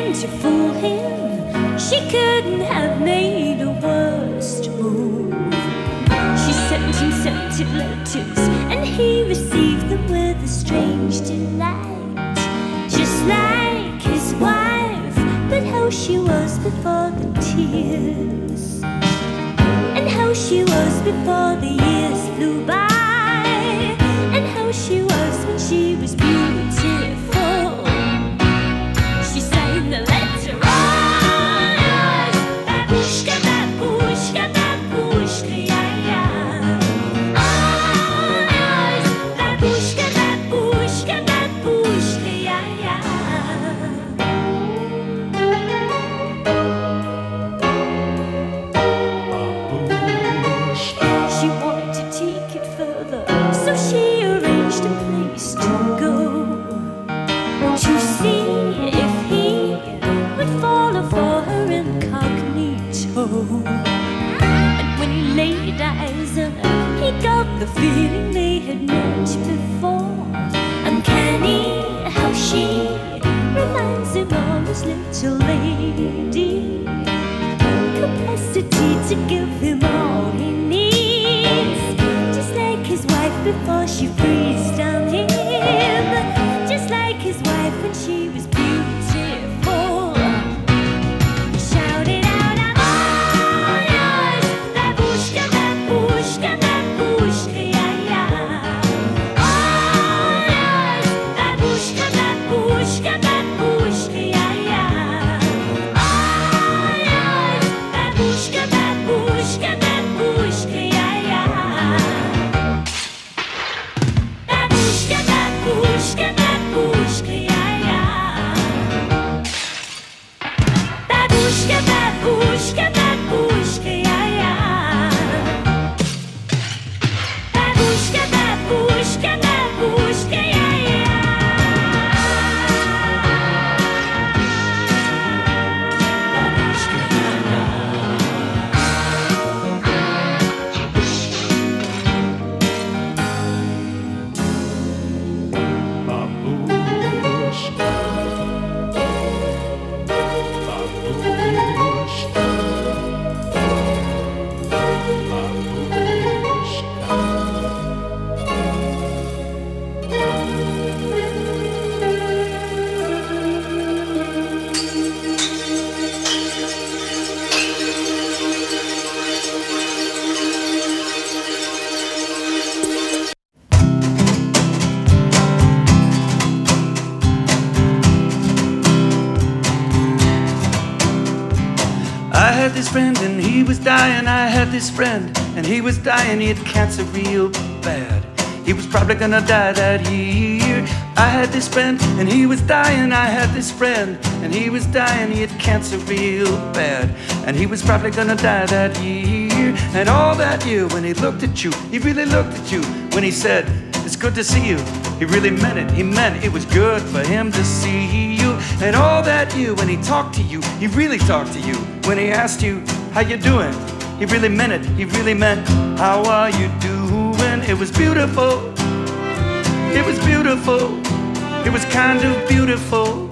trying to fool him. She couldn't have made a worse move. She sent him scented letters, and he received them with a strange delight. Just like his wife, but how she was before the tears, and how she was before the years flew by, and how she was when she was beautiful. She signed the letter, oh yes, babushka, babushka, babushka, yeah, yeah. Oh yes, babushka, babushka, babushka, yeah, yeah. She wanted to take it further, so she arranged a place to go, to see if he would follow for her incognito. And when he laid eyes on her, he got the feeling they had met before. Uncanny how she reminds him of his little lady, capacity to give him all he needs, just like his wife before she breathed on him, just like his wife when she was beautiful. He shouted out, I'm all yours, babushka, babushka, babushka, yeah, yeah. All yours, babushka, babushka, babushka, yeah, yeah. All yours, babushka, babushka, babushka, yeah, yeah. Babushka, babushka, babushka, yeah, yeah. Babushka, babushka, babushka, yeah, yeah. Babushka, babushka, babushka, yeah, yeah. I had this friend and he was dying. I had this friend and he was dying. He had cancer real bad. He was probably gonna die that year. I had this friend and he was dying. I had this friend and he was dying. He had cancer real bad, and he was probably gonna die that year. And all that year when he looked at you, he really looked at you. When he said, it's good to see you, he really meant it. He meant it was good for him to see you. And all that year when he talked to you, he really talked to you. When he asked you, how you doing? He really meant it. He really meant, how are you doing? It was beautiful. It was beautiful. It was kind of beautiful.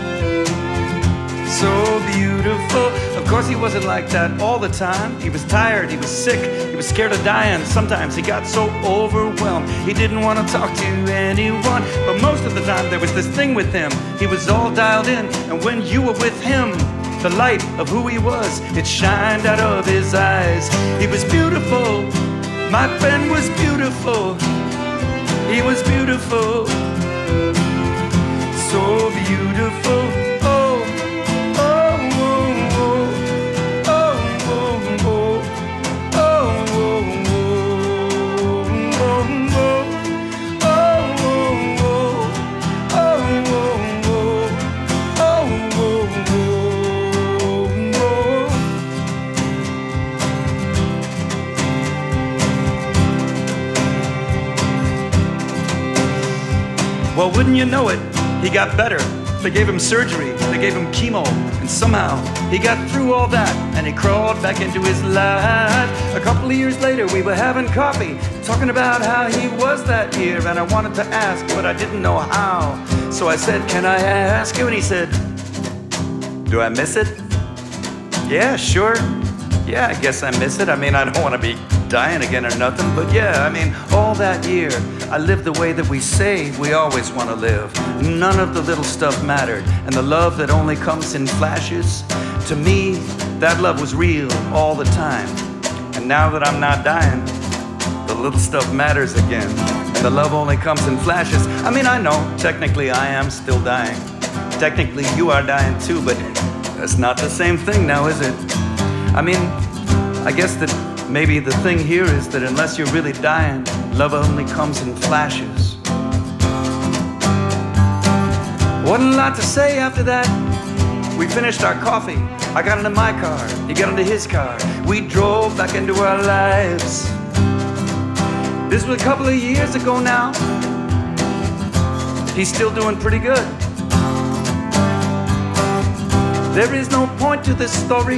So beautiful. Of course he wasn't like that all the time. He was tired, he was sick, he was scared of dying. Sometimes he got so overwhelmed he didn't want to talk to anyone. But most of the time there was this thing with him. He was all dialed in, and when you were with him, the light of who he was, it shined out of his eyes. He was beautiful. My friend was beautiful. He was beautiful. So beautiful. Well, wouldn't you know it, he got better. They gave him surgery, they gave him chemo, and somehow he got through all that and he crawled back into his life. A couple of years later we were having coffee, talking about how he was that year, and I wanted to ask, but I didn't know how. So I said, can I ask you? And he said, Do I miss it? Yeah, sure. Yeah, I guess I miss it. I mean, I don't want to be dying again or nothing, but yeah, I mean, all that year, I lived the way that we say we always want to live. None of the little stuff mattered, and the love that only comes in flashes, to me, that love was real all the time. And now that I'm not dying, the little stuff matters again, and the love only comes in flashes. I mean, I know, technically I am still dying. Technically you are dying too, but that's not the same thing now, is it? I mean, I guess that maybe the thing here is that unless you're really dying, love only comes in flashes. Wasn't a lot to say after that. We finished our coffee. I got into my car. He got into his car. We drove back into our lives. This was a couple of years ago now. He's still doing pretty good. There is no point to this story,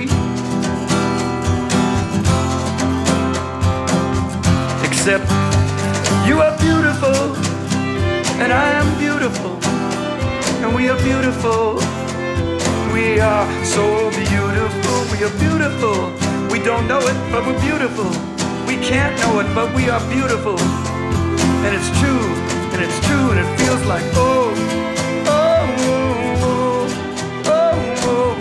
except you are beautiful, and I am beautiful, and we are beautiful. We are so beautiful, we are beautiful. We don't know it, but we're beautiful. We can't know it, but we are beautiful. And it's true, and it's true, and it feels like, oh, oh, oh, oh, oh, oh.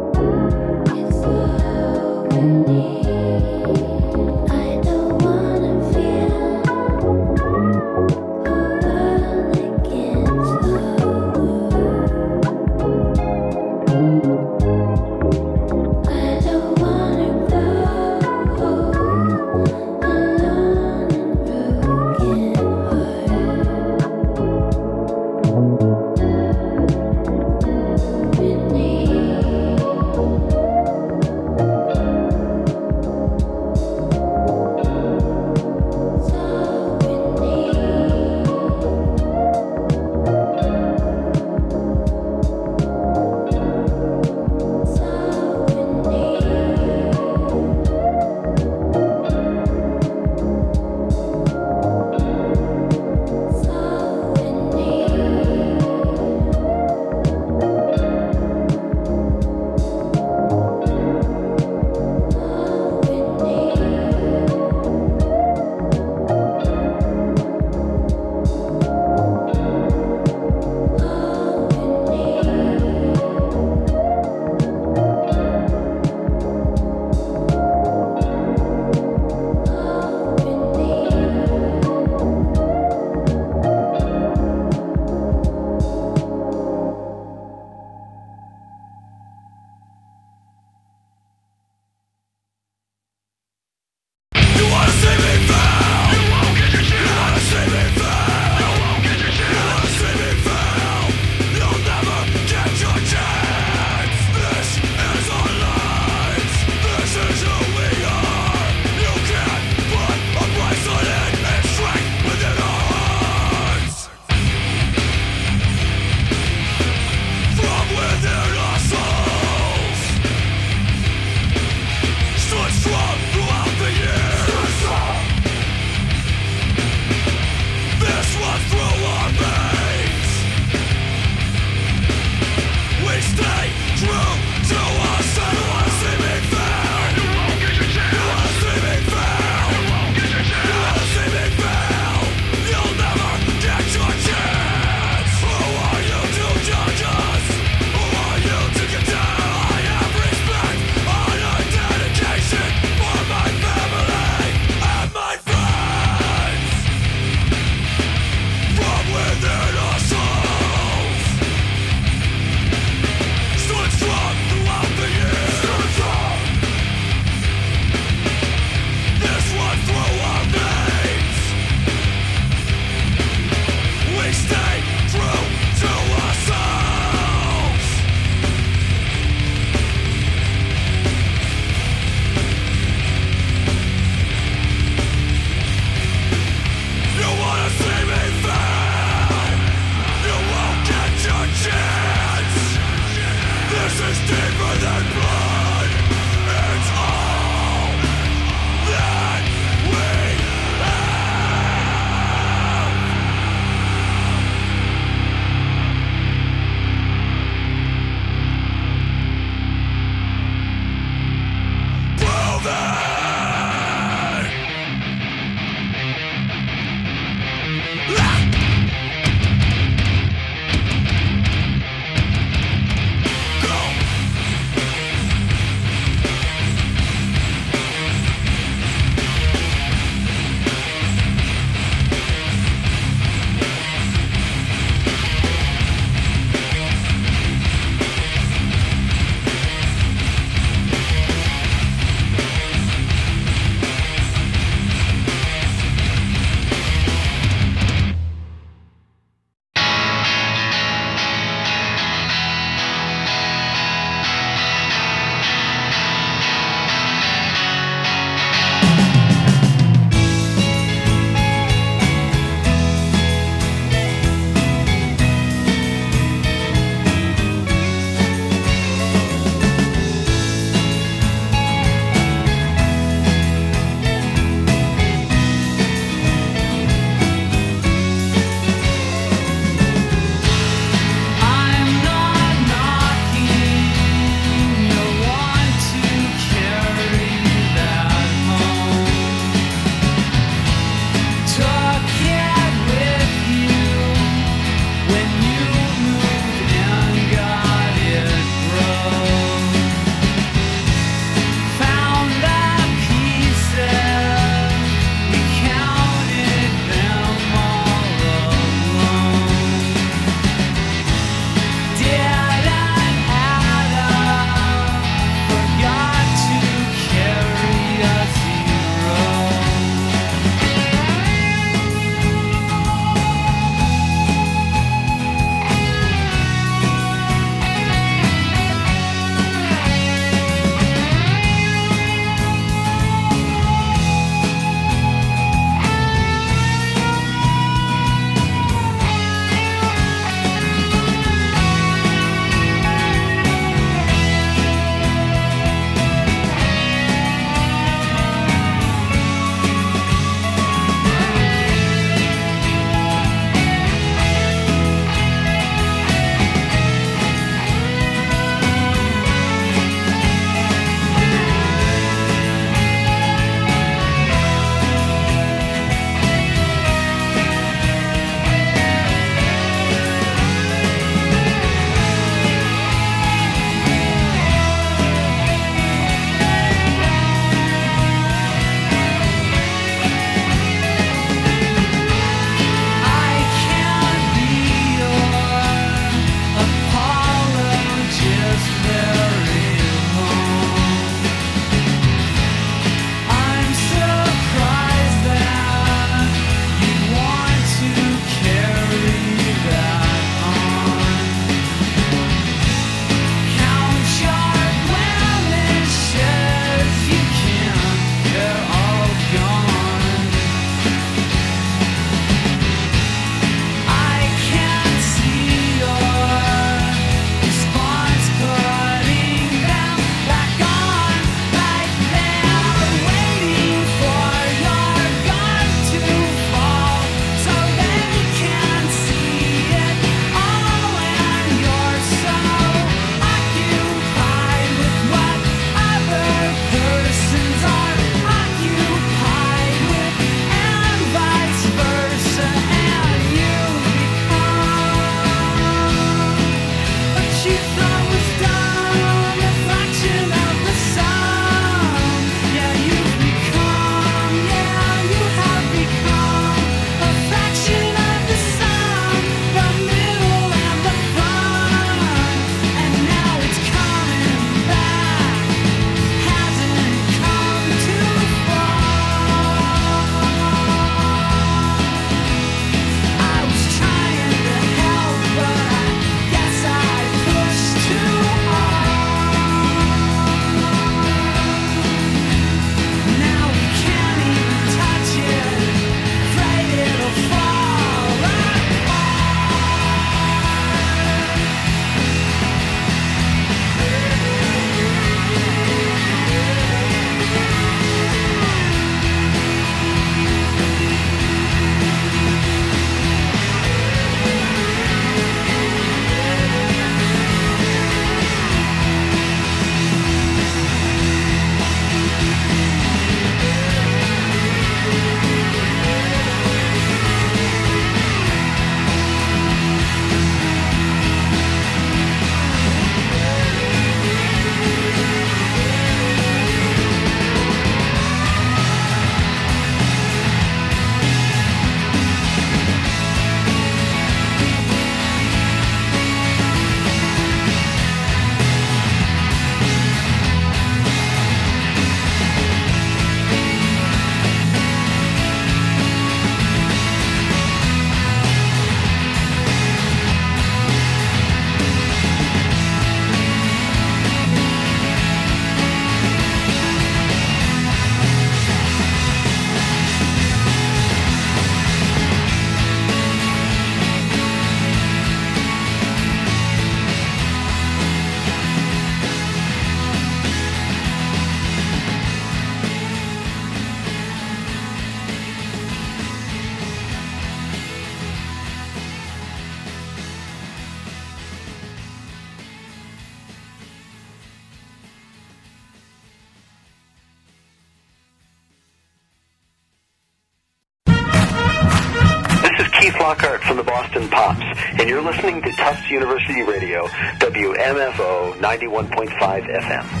Lockhart from the Boston Pops, and you're listening to Tufts University Radio, WMFO 91.5 FM.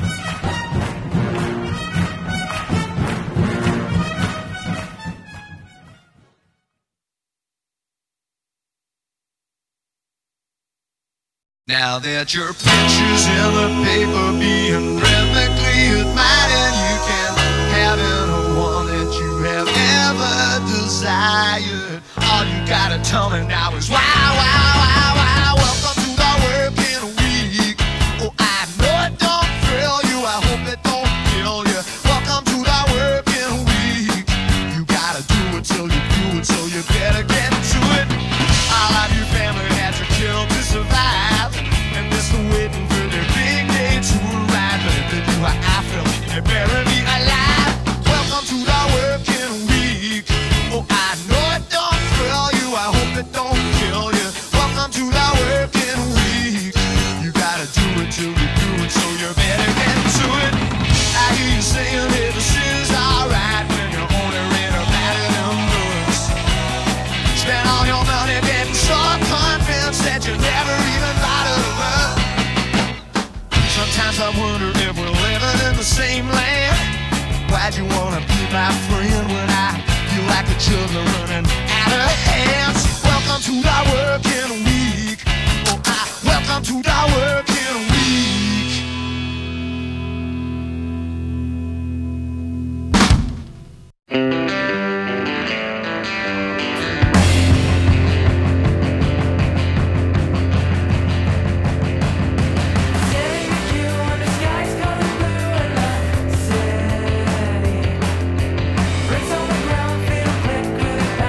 Now that your picture's in the paper being rhythmically admired, you can have any one that you have ever desired. All you gotta tell me now is wow, wow, wow, wow. Welcome to the working week. Oh, I know it don't thrill you, I hope it don't kill you. Welcome to the working week. You gotta do it till you do it, so you better get to it. All of you family had to kill to survive, and they're still waiting for their big day to arrive. But if they do how I feel, they better be alive. Welcome to the working week. Oh, I know it don't thrill you, I hope it don't kill you. Welcome to the working week. You gotta do it till you do it, so you better get to it. I hear you saying that this is alright when you're only read about it in books. Spend all your money getting so convinced that you never even thought of love. Sometimes I wonder if we're living in the same land. Why'd you wanna be my friend when I feel like the children running out of hands? Welcome to the working week. Oh, welcome to the working week. Bricks on the ground, feel quick with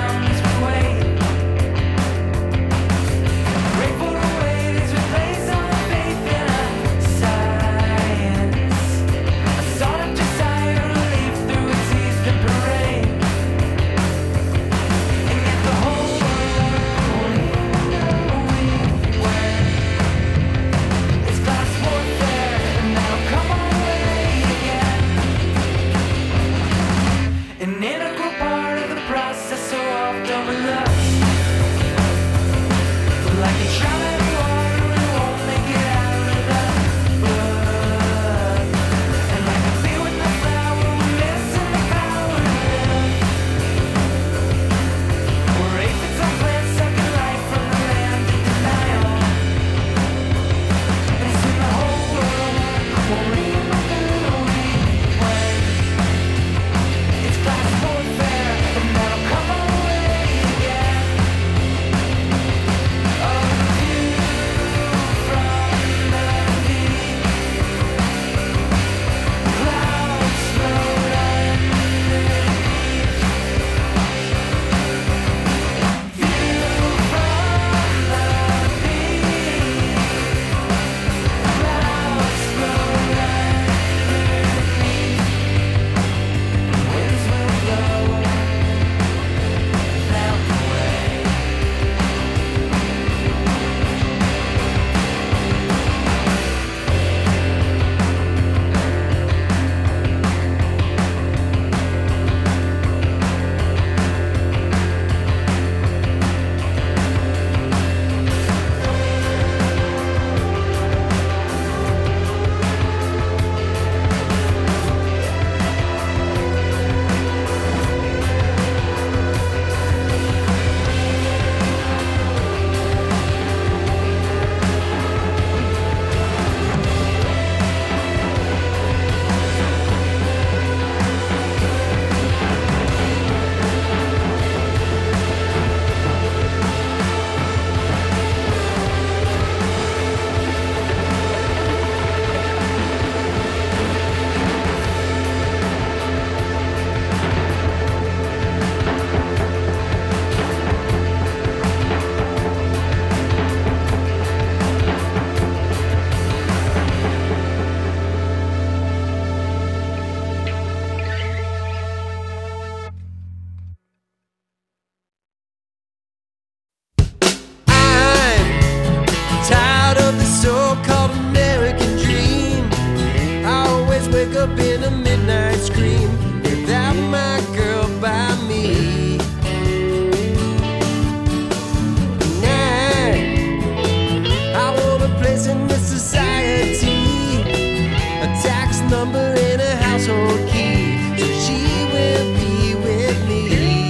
household key, so she will be with me.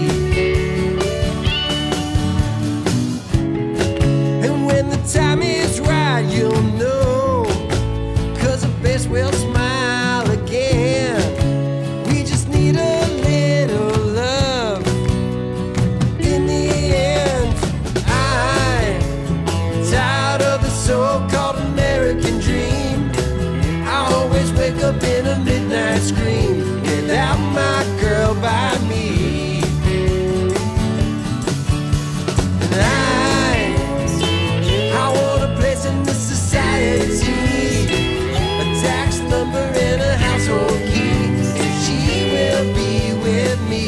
And when the time is right, you'll know, 'cause her face will smile again. We just need a little love. In the end, I'm tired of the so-called American dream. I always wake up in a midnight scream without my girl by me. And I want a place in this society, a tax number and a household key, so she will be with me.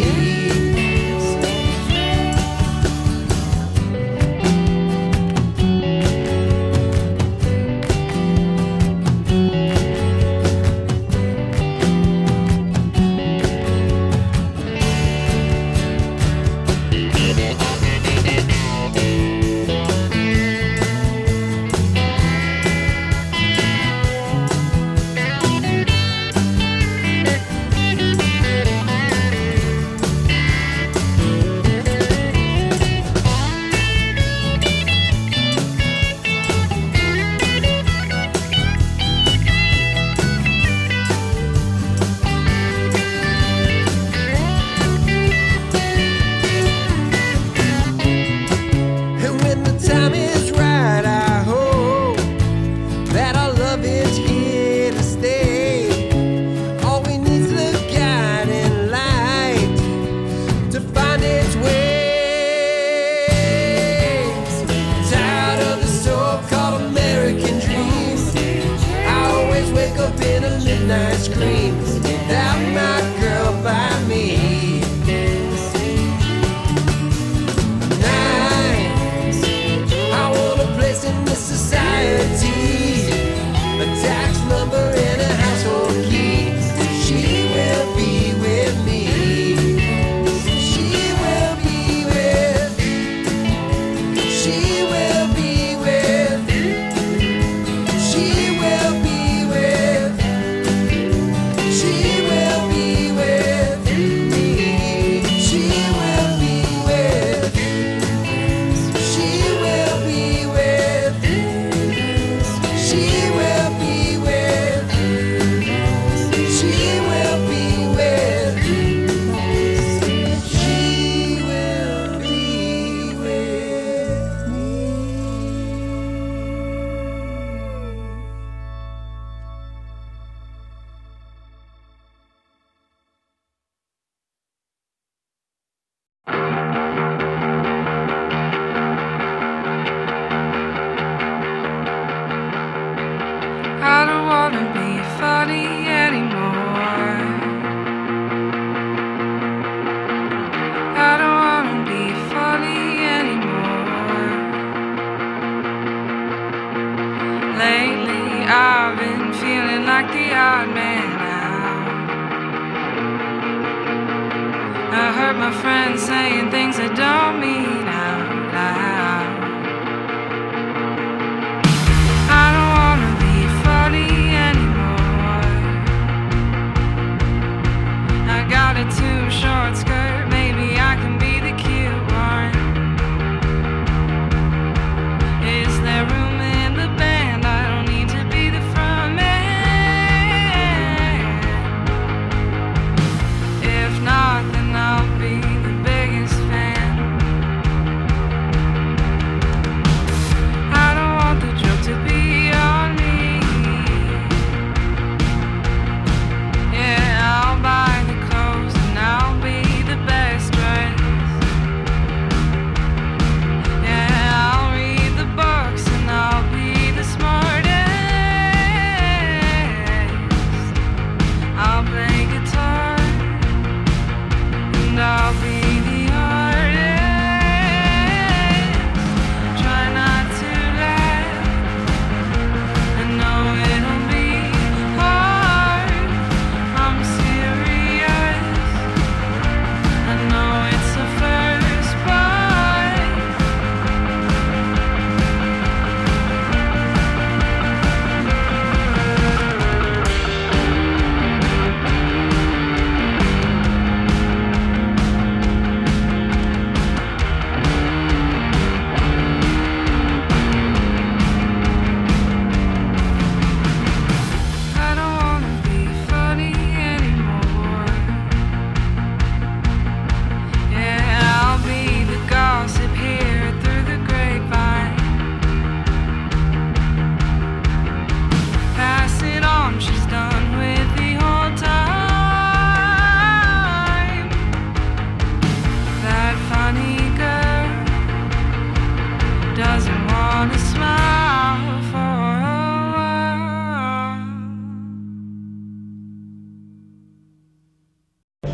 The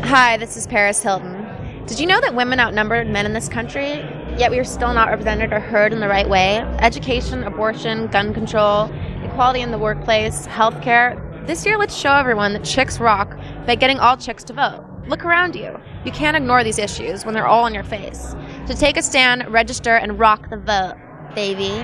Hi, this is Paris Hilton. Did you know that women outnumber men in this country, yet we are still not represented or heard in the right way? Education, abortion, gun control, equality in the workplace, healthcare. This year, let's show everyone that chicks rock by getting all chicks to vote. Look around you. You can't ignore these issues when they're all in your face. So take a stand, register, and rock the vote, baby.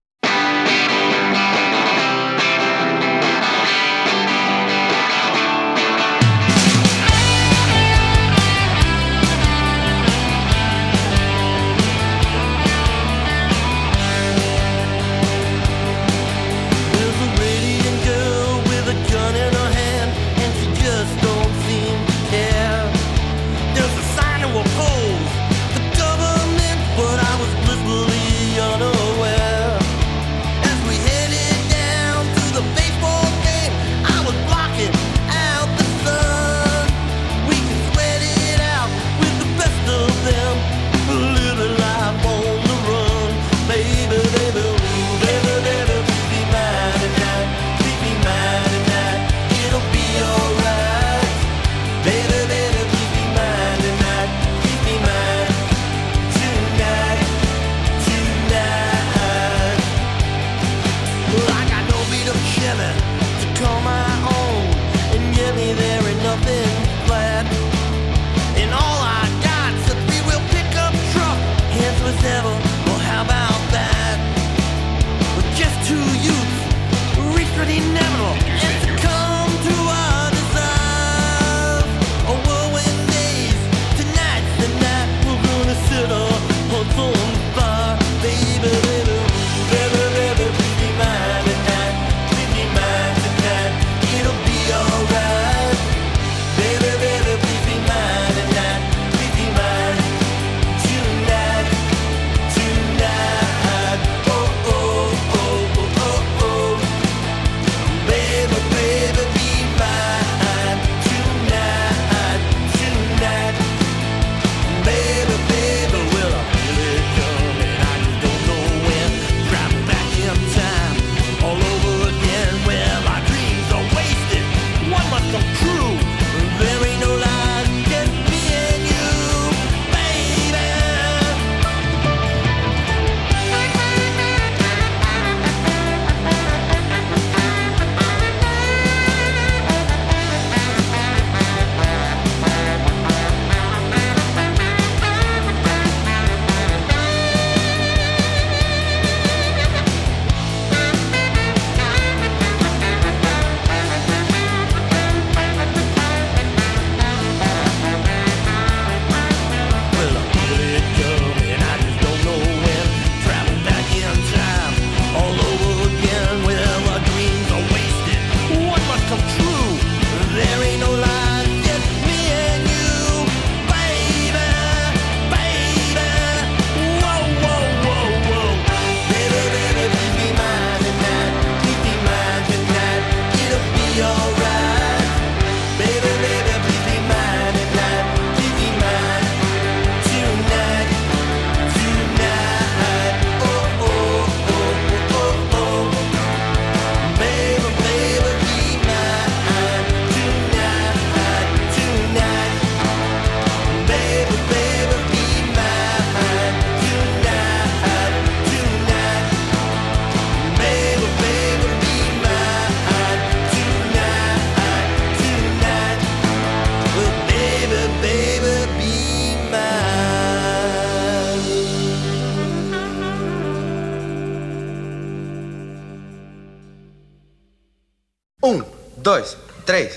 Dois, três.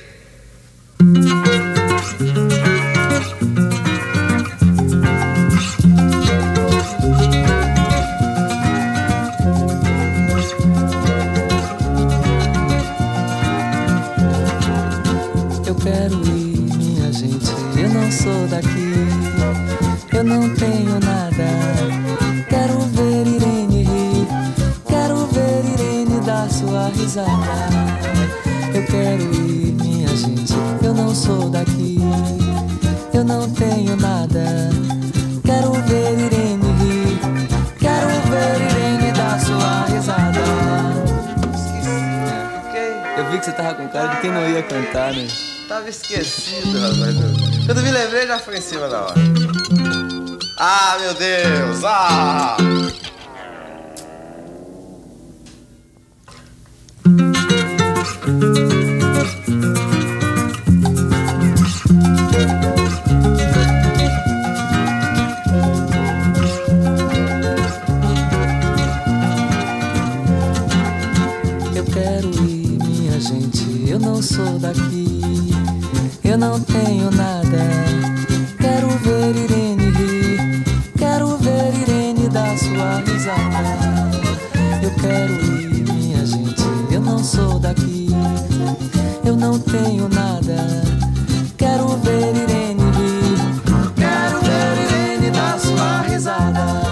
Eu quero ir, minha gente, eu não sou daqui, eu não tenho nada. Quero ver Irene rir, quero ver Irene dar sua risada. Eu quero ir, minha gente, eu não sou daqui, eu não tenho nada. Quero ver Irene rir, quero ver Irene dar sua risada. Esqueci, né? Fiquei. Eu vi que você tava com cara de quem não ia cantar, né? Tá tava esquecido, rapaz. Quando me lembrei, já foi em cima da hora. Ah, meu Deus! Ah! Eu quero ir, minha gente, eu não sou daqui, eu não tenho nada. Quero ver Irene rir, quero ver Irene dar sua risada. Eu quero ir, minha gente, eu não sou daqui, eu não tenho nada. Quero ver Irene rir, quero ver Irene dar sua risada.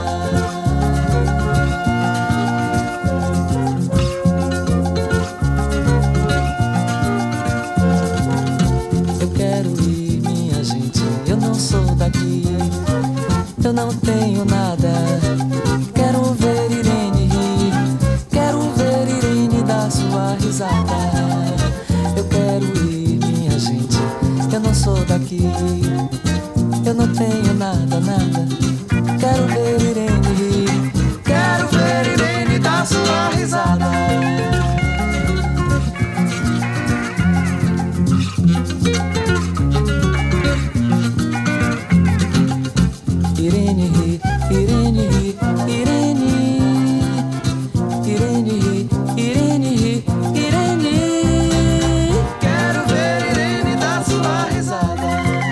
Eu não tenho nada. Quero ver Irene rir, quero ver Irene dar sua risada. Eu quero ir, minha gente, eu não sou daqui, eu não tenho nada, nada. Quero ver Irene rir, quero ver Irene dar sua risada. Irene ri, Irene ri, Irene, Irene ri, Irene ri, Irene. Quero ver Irene dar sua risada.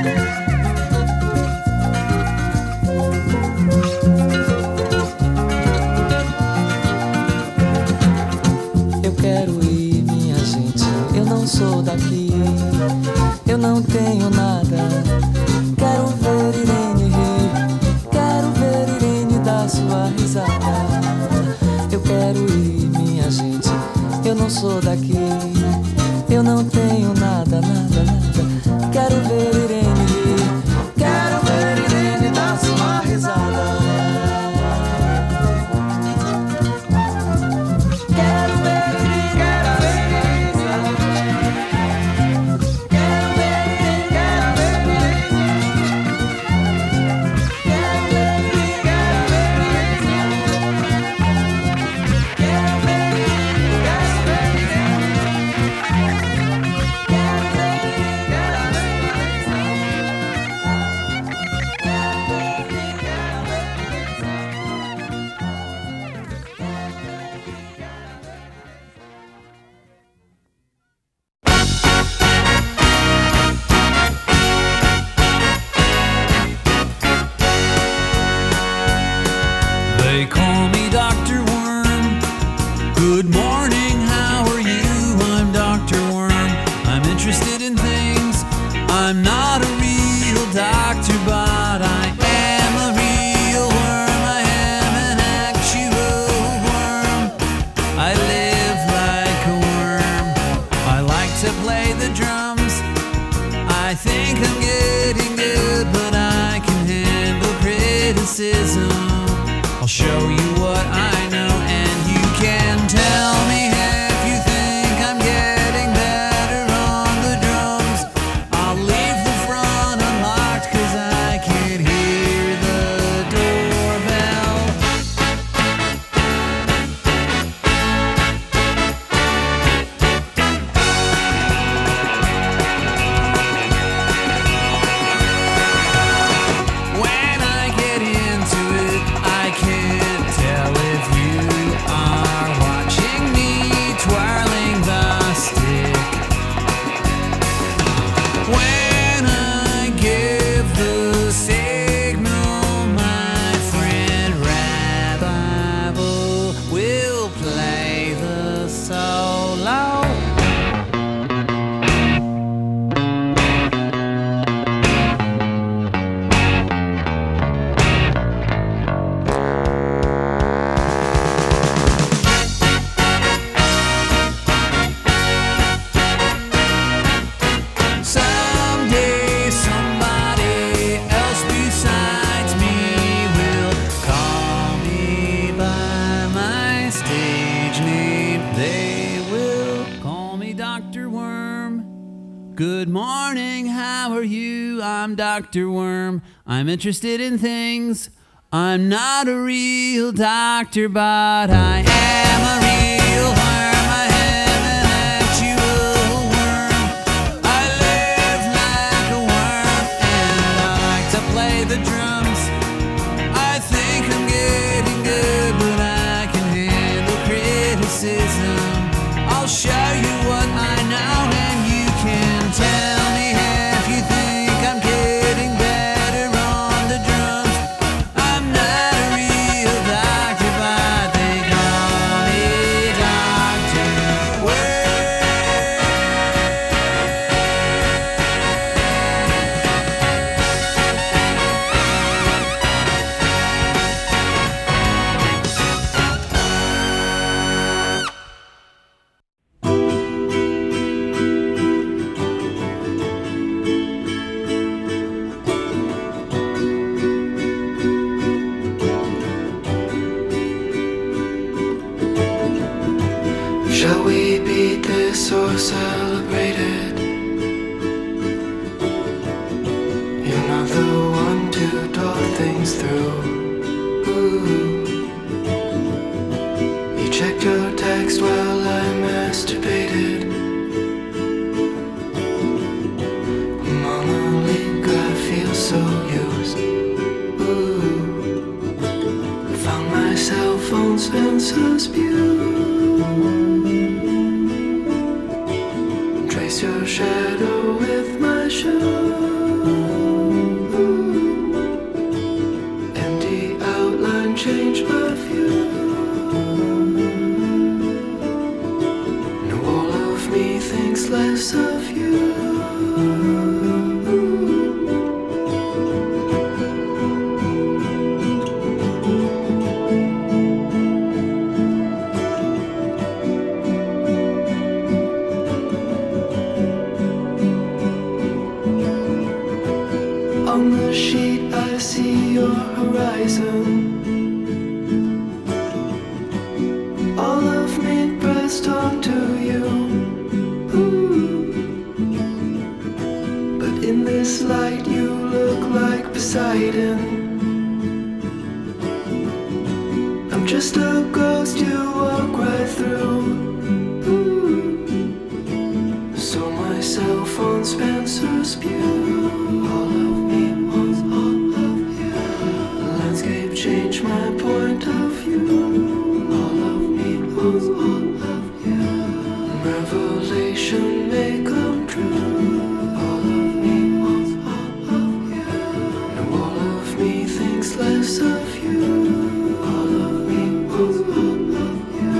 Eu quero ir, minha gente, eu não sou daqui, eu não tenho nada. Quero ver Irene rir, quero ver Irene dar sua risada. Eu quero ir, minha gente, eu não sou daqui, eu não tenho nada, nada, nada. Quero ver Irene rir, quero ver Irene dar sua risada. Quero ver Irene, quero ver Irene, quero ver Irene, quero ver They call me Dr. Worm. Good morning, how are you? I'm Dr. Worm. I'm interested in things. I'm not a real doctor, but I am a real worm. I am an actual worm. I live like a worm. I like to play the drums. I think I'm getting good, but I can handle criticism. I'll show you what I know, and you can tell me if you think I'm getting better on the drums. I'll leave the front unlocked, 'cause I can't hear the doorbell. When I get into it, I can't tell you? I'm Dr. Worm. I'm interested in things. I'm not a real doctor, but I am a real worm. I am an actual worm. I live like a worm, and I like to play the drums. I think I'm getting good, but I can handle criticism. I'll show you what I know, and you can tell me if you think I'm getting better on the drums. I'm not a real doctor, but they call me Dr. Shall we beat this or celebrate it? You're not the one to talk things through. Ooh. You checked your text while I masturbated. Monologue, I feel so used. Ooh. Found myself on Spencer's Pew. Trace your shadow with my shoe. Empty outline changed my view. Now all of me thinks less of you. On the sheet I see your horizon. All of me pressed onto you. Ooh. But in this light you look like Poseidon. I'm just a ghost you walk right through. Ooh. Saw myself on Spencer's Pew. All of me wants all of you. The landscape changed my point of view. All of me wants all of you. Revelation may come true. All of me wants all of you. Now all of me thinks less of you. All of me wants all of you.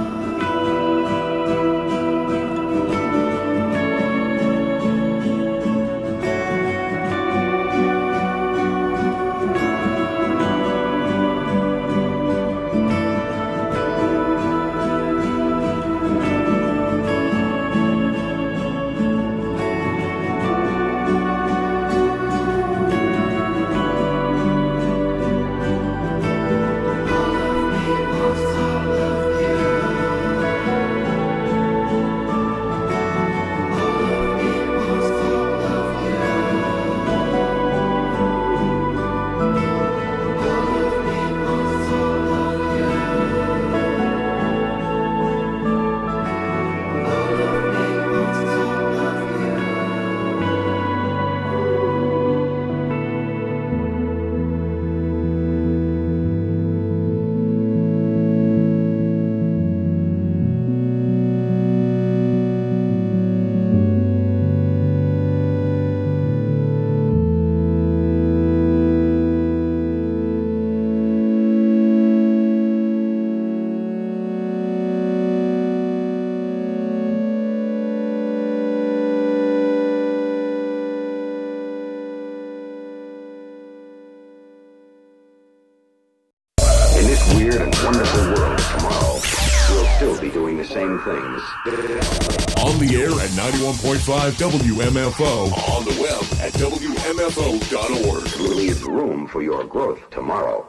weird and wonderful world tomorrow, we'll still be doing the same things. On the air at 91.5 WMFO. On the web at WMFO.org. Leave room for your growth tomorrow.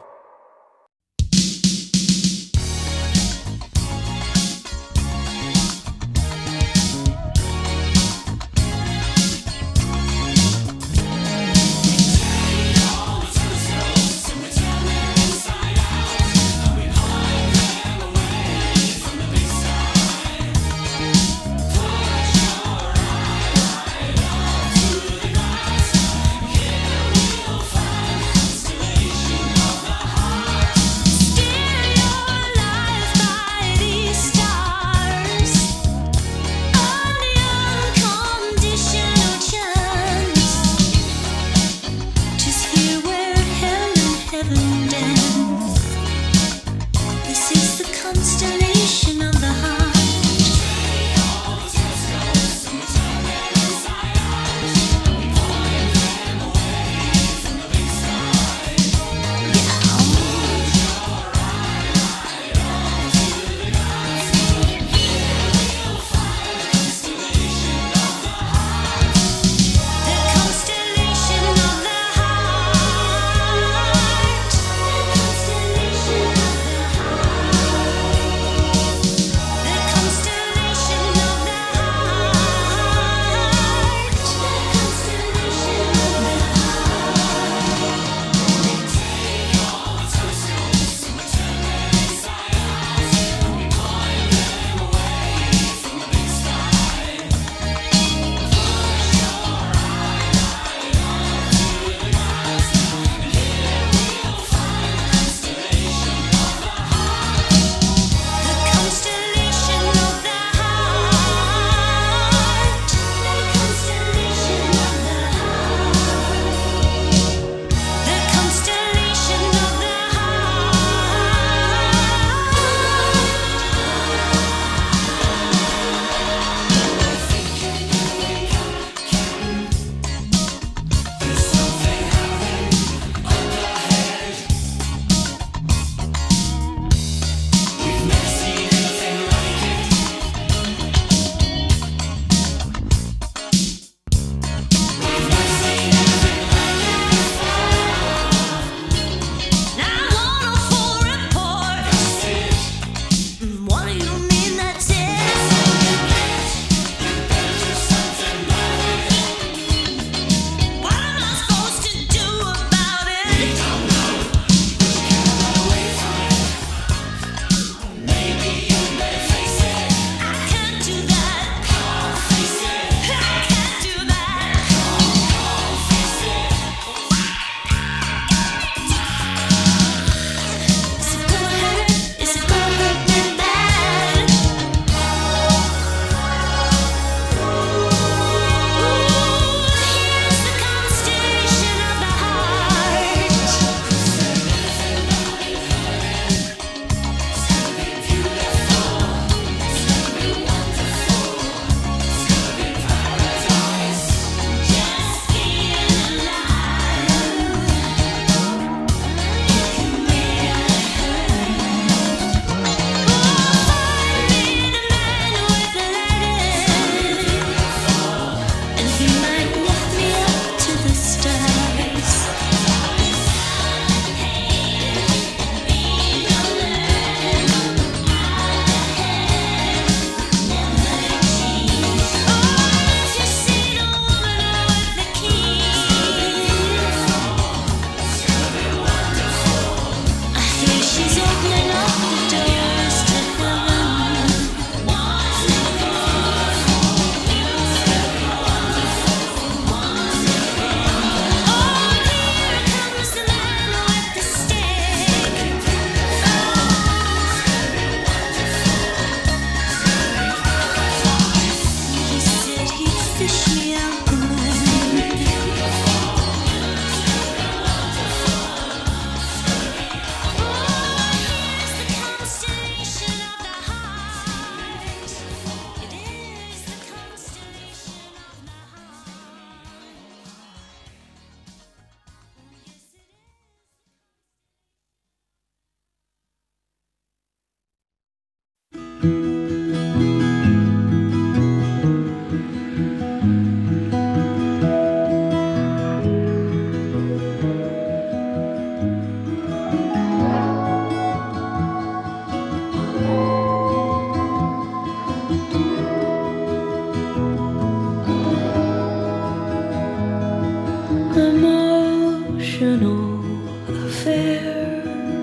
emotional affair,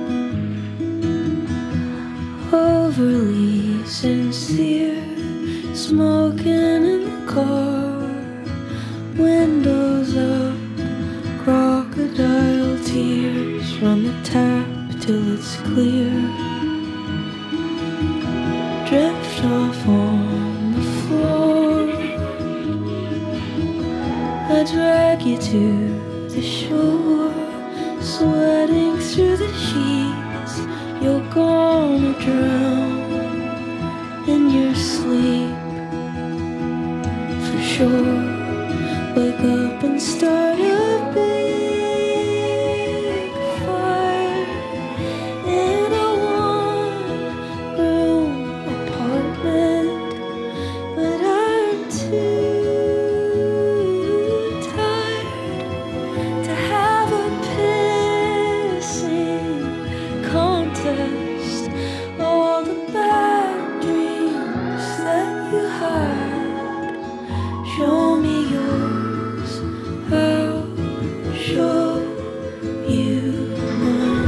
overly sincere, smoking in the car, windows up, crocodile tears, run the tap till it's clear, drift off on the floor, I drag you to the shore, sweating through the sheets, you're gonna drown in your sleep, for sure. Wake up and start a big fire in a one-room apartment, but I'm too tired to have a pissing contest. All the bad dreams that you had, show me yours, I'll show you mine.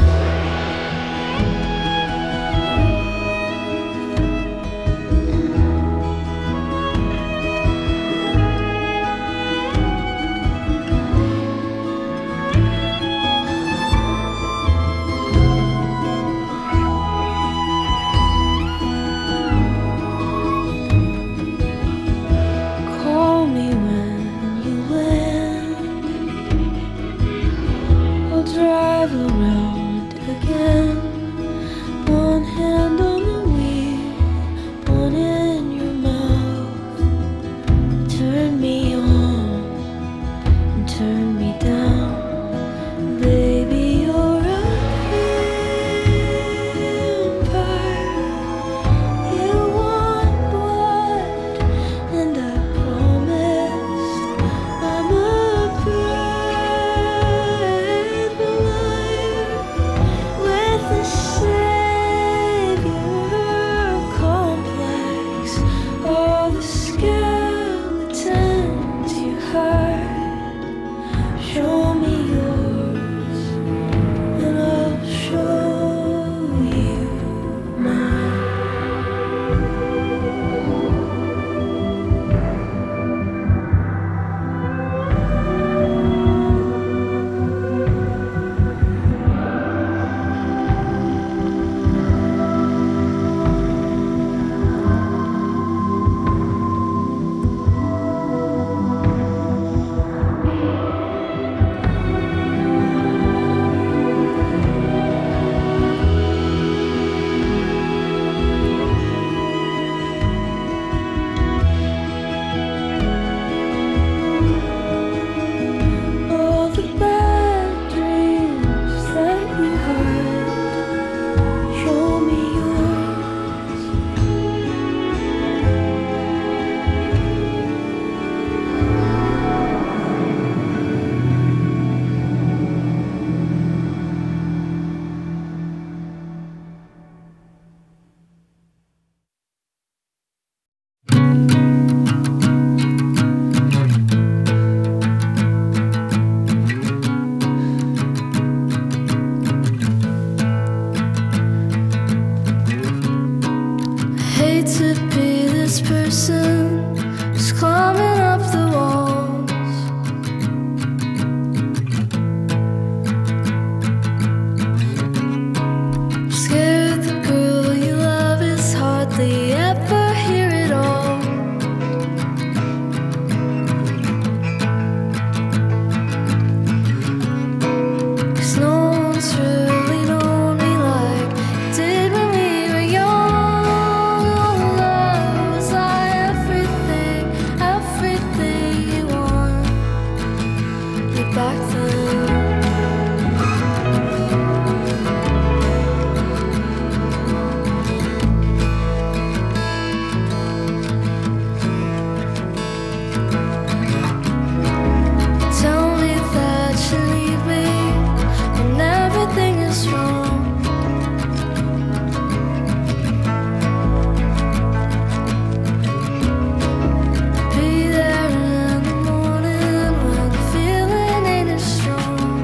Call me when you land, I'll drive around again, one hand on the wheel, one in your mouth, turn me on and turn me down, baby you're a vampire, you want blood, and I promised I'm a brave liar with a savior complex. All the skeletons you hide, show me yours, and I'll show you mine. All the bad dreams that you had, show me yours. Hate to be this person who's climbing up the walls, scared the girl you love is hardly ever here at all. 'Cause no one's really known me like you did when we were young. Oh, love, was I everything, everything you want? You're back then. Tell me that you need me when everything is wrong. Be there in the morning when the feeling ain't as strong.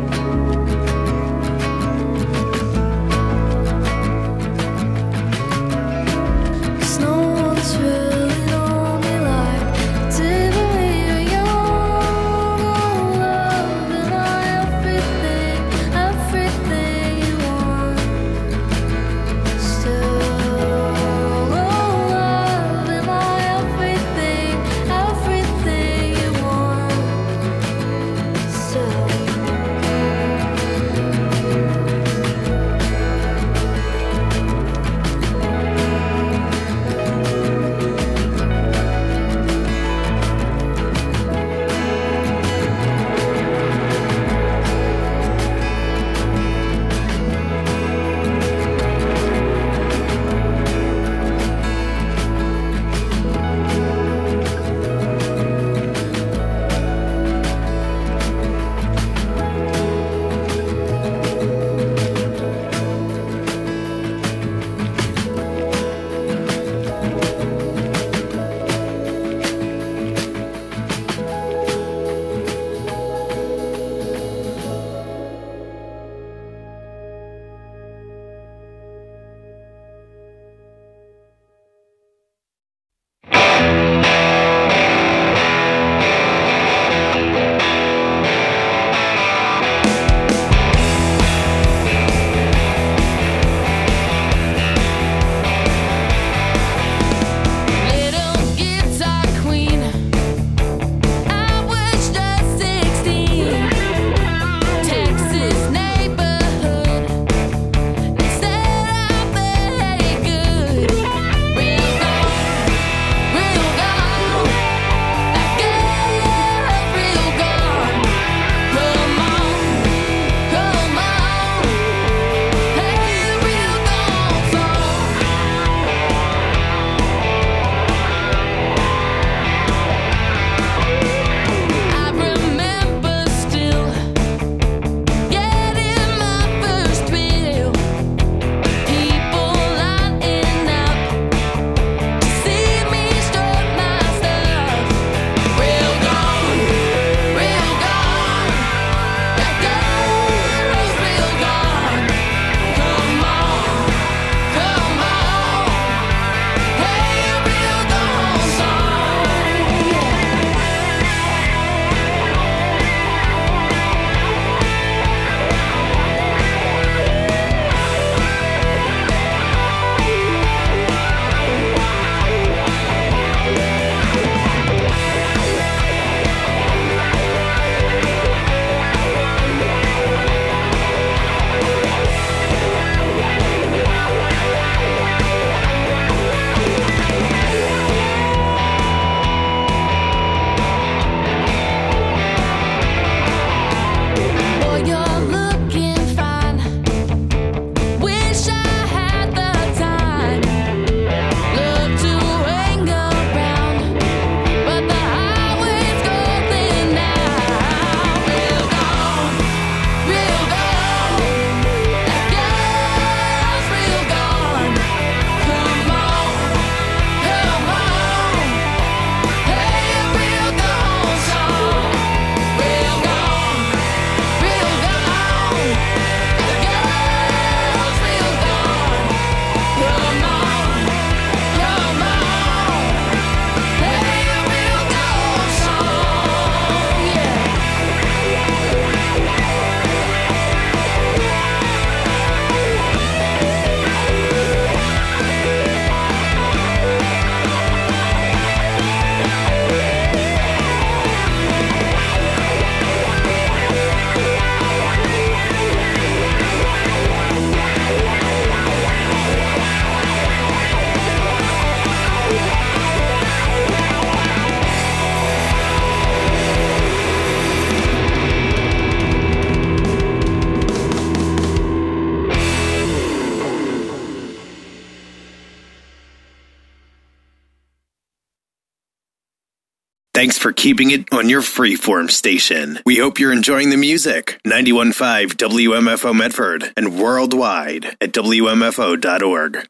Thanks for keeping it on your freeform station. We hope you're enjoying the music. 91.5 WMFO Medford and worldwide at WMFO.org.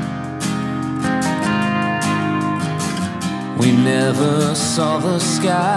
We never saw the sky